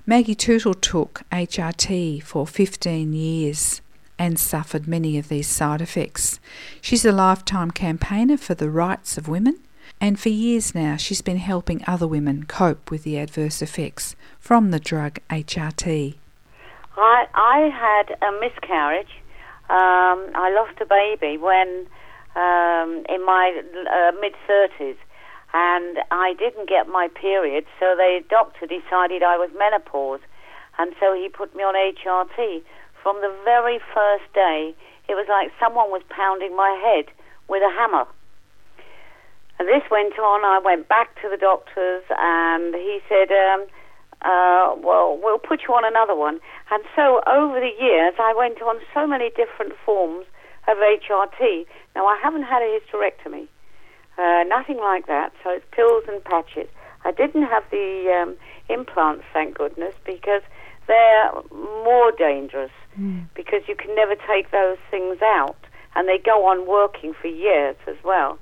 Maggie Tootle took HRT for 15 years and suffered many of these side effects. She's a lifetime campaigner for the rights of women, and for years now she's been helping other women cope with the adverse effects from the drug HRT. I had a miscarriage. I lost a baby when in my mid-30s, and I didn't get my period, so the doctor decided I was menopause, and so he put me on HRT. From the very first day, it was like someone was pounding my head with a hammer. And this went on. I went back to the doctors, and he said, well, we'll put you on another one. And so over the years, I went on so many different forms of HRT. Now, I haven't had a hysterectomy, nothing like that, so it's pills and patches. I didn't have the implants, thank goodness, because they're more dangerous, because you can never take those things out, and they go on working for years as well.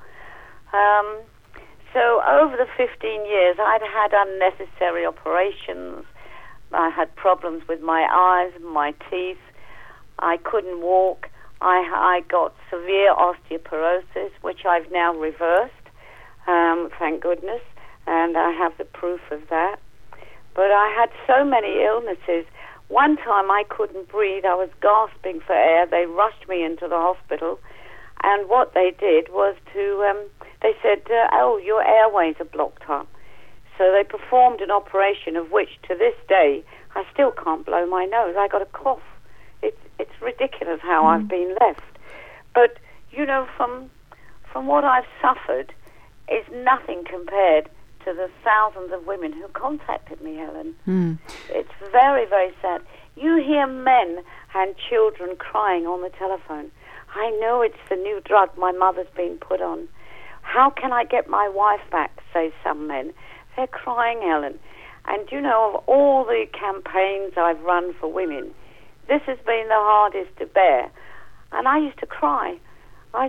So over the 15 years, I'd had unnecessary operations. I had problems with my eyes, my teeth. I couldn't walk. I got severe osteoporosis, which I've now reversed, thank goodness, and I have the proof of that. But I had so many illnesses. One time I couldn't breathe. I was gasping for air. They rushed me into the hospital, and what they did was they said, oh, your airways are blocked up. So they performed an operation of which, to this day, I still can't blow my nose. I got a cough. It's ridiculous how I've been left. But, you know, from what I've suffered is nothing compared to the thousands of women who contacted me, Helen. It's very, very sad. You hear men and children crying on the telephone. I know it's the new drug my mother's been put on. How can I get my wife back, say some men. They're crying, Helen. And, you know, of all the campaigns I've run for women, this has been the hardest to bear. And I used to cry. I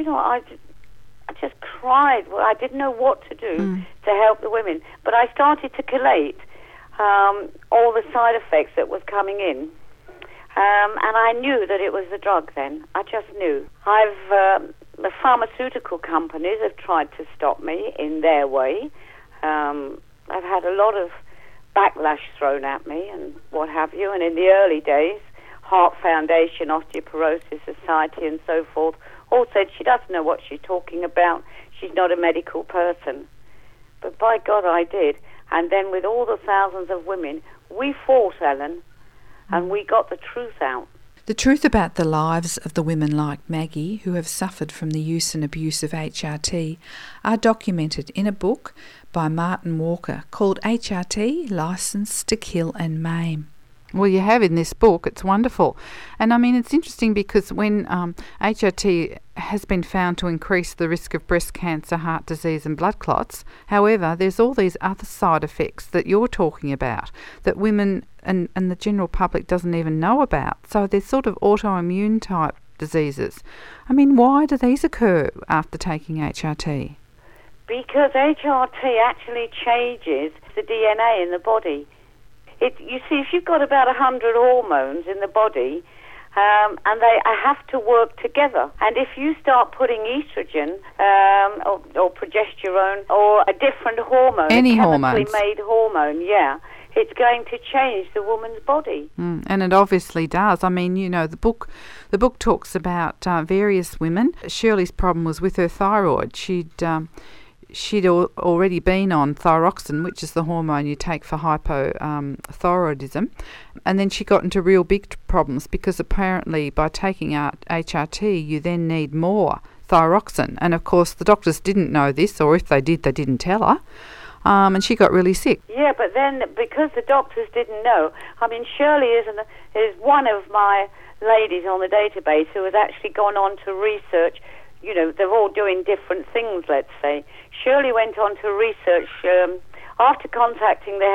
just cried. Well, I didn't know what to do to help the women. But I started to collate all the side effects that was coming in. And I knew that it was the drug then. I just knew. The pharmaceutical companies have tried to stop me in their way. I've had a lot of backlash thrown at me and what have you. And in the early days, Heart Foundation, Osteoporosis Society and so forth all said she doesn't know what she's talking about. She's not a medical person. But by God, I did. And then with all the thousands of women, we fought, Ellen, and we got the truth out. The truth about the lives of the women like Maggie who have suffered from the use and abuse of HRT are documented in a book by Martin Walker called HRT, Licence to Kill and Maim. Well, you have in this book. It's wonderful. And I mean, it's interesting because when HRT has been found to increase the risk of breast cancer, heart disease and blood clots, however, there's all these other side effects that you're talking about that women and the general public doesn't even know about. So they're sort of autoimmune type diseases. I mean, why do these occur after taking HRT? Because HRT actually changes the DNA in the body. You see, if you've got about 100 hormones in the body, and they have to work together. And if you start putting estrogen or progesterone or a different hormone, any chemically made hormone, it's going to change the woman's body. And it obviously does. I mean, you know, the book talks about various women. Shirley's problem was with her thyroid. She'd already been on thyroxine, which is the hormone you take for hypothyroidism, and then she got into real big problems because apparently by taking out HRT you then need more thyroxine, and of course the doctors didn't know this, or if they did, they didn't tell her, and she got really sick. Yeah, but then because the doctors didn't know, I mean, Shirley is one of my ladies on the database who has actually gone on to research. You know, they're all doing different things, let's say. Shirley went on to research after contacting the